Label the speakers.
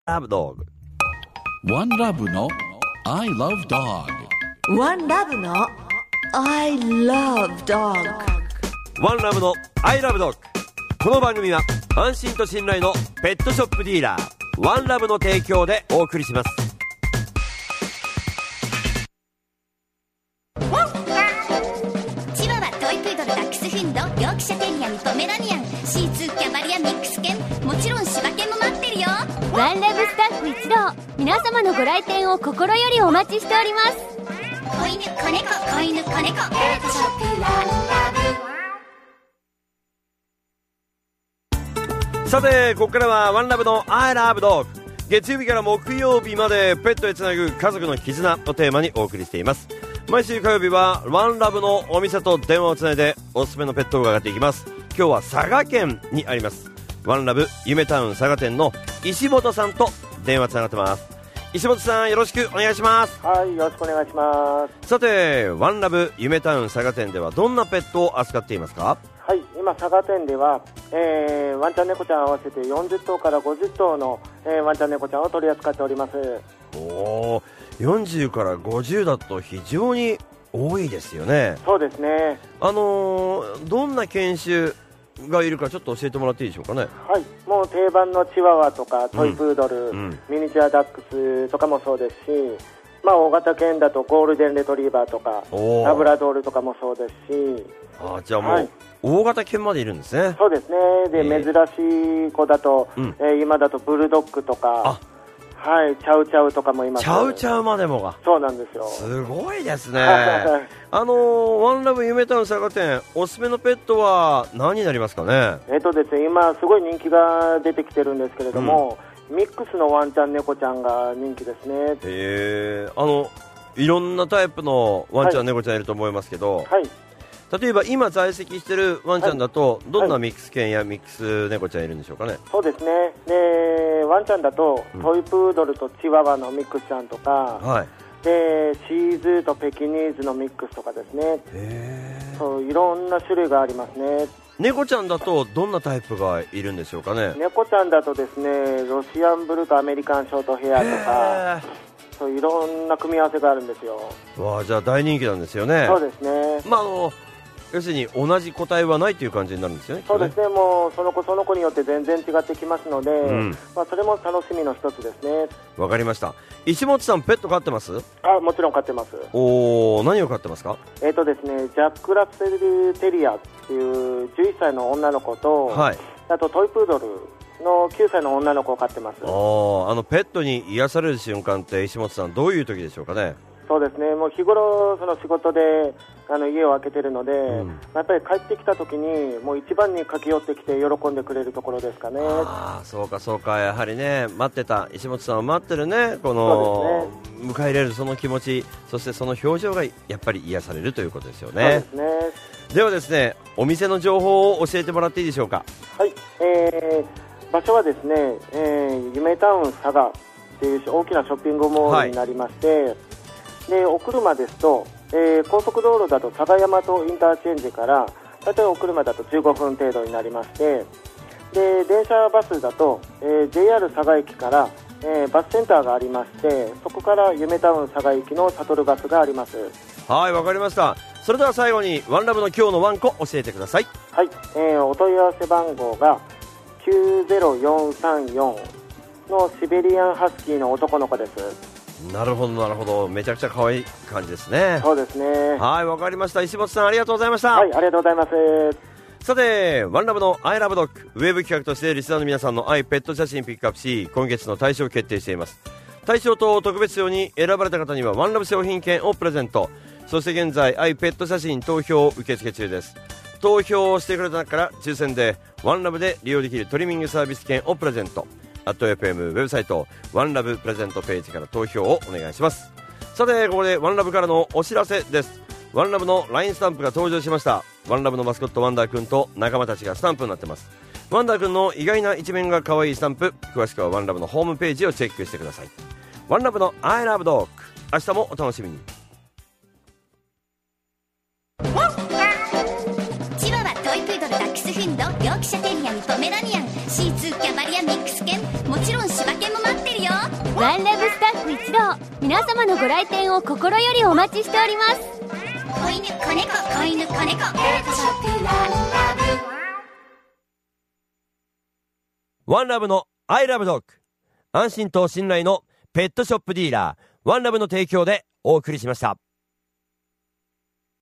Speaker 1: Love Dog。
Speaker 2: One Love の I Love Dog。
Speaker 3: One Love の I Love Dog。
Speaker 1: One Love の I Love Dog。 この番組は安心と信頼のペットショップディーラーワンラブの提供でお送りします。
Speaker 4: チワワ、トイプードル、ダックスフンド、ヨークシャテリアン、ポメラニアン、シーツー、キャバリア、ミックス犬、もちろん柴犬も待ってるよ。
Speaker 5: ワンラブスタッフ一同、皆様のご来店を心よりお待ちしております。
Speaker 4: 子犬、子猫、子犬、子猫、ペットショップワンラブ。
Speaker 1: さてここからはワンラブの I Love Dog。 月曜日から木曜日までペットへつなぐ家族の絆をテーマにお送りしています。毎週火曜日はワンラブのお店と電話をつないでおすすめのペットを伺っていきます。今日は佐賀県にありますワンラブ夢タウン佐賀店の石本さんと電話つながってます。石本さんよろしくお願いします。
Speaker 6: はい、よろしくお願いします。
Speaker 1: さてワンラブ夢タウン佐賀店ではどんなペットを扱っていますか？
Speaker 6: はい、今佐賀店では、ワンちゃん猫ちゃん合わせて40頭から50頭の、ワンちゃん猫ちゃんを取り扱っております。
Speaker 1: おー、40から50だと非常に多いですよね。
Speaker 6: そうですね。
Speaker 1: どんな犬種がいるかちょっと教えてもらっていいでしょうかね。
Speaker 6: はい、もう定番のチワワとかトイプードル、ミニチュアダックスとかもそうですし、まあ、大型犬だとゴールデンレトリーバーとかラブラドールとかもそうですし。
Speaker 1: じゃあもう、大型犬までいるんですね。
Speaker 6: そうですね。で、珍しい子だと、今だとブルドッグとか、はい、チャウチャウとかもいます。
Speaker 1: チャウチャウまでもが。
Speaker 6: そうなんですよ。
Speaker 1: すごいですね。ワンラブ夢タウン佐賀店おすすめのペットは何になりますかね？
Speaker 6: ですね、今すごい人気が出てきてるんですけれども、ミックスのワンちゃん猫ちゃんが人気ですね。
Speaker 1: いろんなタイプのワンちゃん、猫ちゃんいると思いますけど、例えば今在籍してるワンちゃんだと、どんなミックス犬やミックス猫ちゃんいるんでしょうかね？
Speaker 6: そうですね。で、ワンちゃんだと、トイプードルとチワワのミックスちゃんとか、でシーズーとペキニーズのミックスとかですね。そういろんな種類がありますね。
Speaker 1: 猫ちゃんだとどんなタイプがいるんでしょうかね？
Speaker 6: 猫ちゃんだとですね、ロシアンブルーとアメリカンショートヘアとか、そういろんな組み合わせがあるんですよ。
Speaker 1: わあ、じゃあ大人気なんですよね。
Speaker 6: そうですね。
Speaker 1: まあ要するに同じ個体はないという感じになるんですよね。
Speaker 6: そうですね。もうその子その子によって全然違ってきますので、それも楽しみの一つですね。
Speaker 1: わかりました。石本さんペット飼ってます？
Speaker 6: もちろん飼ってます。
Speaker 1: 何を飼ってますか？
Speaker 6: ですね、ジャックラッセルテリアっていう11歳の女の子と、あとトイプードルの9歳の女の子を飼ってます。
Speaker 1: ペットに癒される瞬間って石本さんどういう時でしょうかね？
Speaker 6: そうですね。もう日頃その仕事で家を空けてるので、やっぱり帰ってきた時にもう一番に駆け寄ってきて喜んでくれるところですかね。
Speaker 1: そうかそうか。やはりね、待ってた石本さんを待ってるね、この迎え入れるその気持ち、そしてその表情がやっぱり癒されるということですよね。
Speaker 6: そうですね。
Speaker 1: ではですね、お店の情報を教えてもらっていいでしょうか？
Speaker 6: はい、場所はですね、夢タウン佐賀っていう大きなショッピングモールになりまして、でお車ですと、高速道路だと佐賀大和インターチェンジから大体お車だと15分程度になりまして、で電車バスだと、JR 佐賀駅から、バスセンターがありまして、そこから夢タウン佐賀駅のシャトルバスがあります。
Speaker 1: はい、わかりました。それでは最後にワンラブの今日のワンコ教えてください。
Speaker 6: はい、お問い合わせ番号が90434のシベリアンハスキーの男の子です。
Speaker 1: なるほどなるほど。めちゃくちゃ可愛い感じですね。
Speaker 6: そうですね。
Speaker 1: はい、わかりました。石本さんありがとうございました。
Speaker 6: はい、ありがとうございます。
Speaker 1: さてワンラブの I Love Dog ウェブ企画としてリスナーの皆さんの愛ペット写真ピックアップし、今月の大賞を決定しています。大賞と特別賞に選ばれた方にはワンラブ商品券をプレゼント。そして現在愛ペット写真投票受付中です。投票をしてくれた中から抽選でワンラブで利用できるトリミングサービス券をプレゼント。@FM ウェブサイトワンラブプレゼントページから投票をお願いします。さてここでワンラブからのお知らせです。ワンラブの LINE スタンプが登場しました。ワンラブのマスコットワンダーくんと仲間たちがスタンプになってます。ワンダーくんの意外な一面が可愛いスタンプ、詳しくはワンラブのホームページをチェックしてください。ワンラブの I Love Dog、 明日もお楽しみに。
Speaker 4: チワワ、トイプードル、ダックスフンド、ヨークシャテリアン、ポメラニアン、シーツー、キャバリア、ミックス犬、もちろん柴犬も待ってるよ。
Speaker 5: ワンラブスタッフ一同、皆様のご来店を心よりお待ちしております。
Speaker 4: 子犬子猫子犬子猫ペットショップワンラブ。
Speaker 1: ワンラブのアイラブドッグ、安心と信頼のペットショップディーラーワンラブの提供でお送りしました。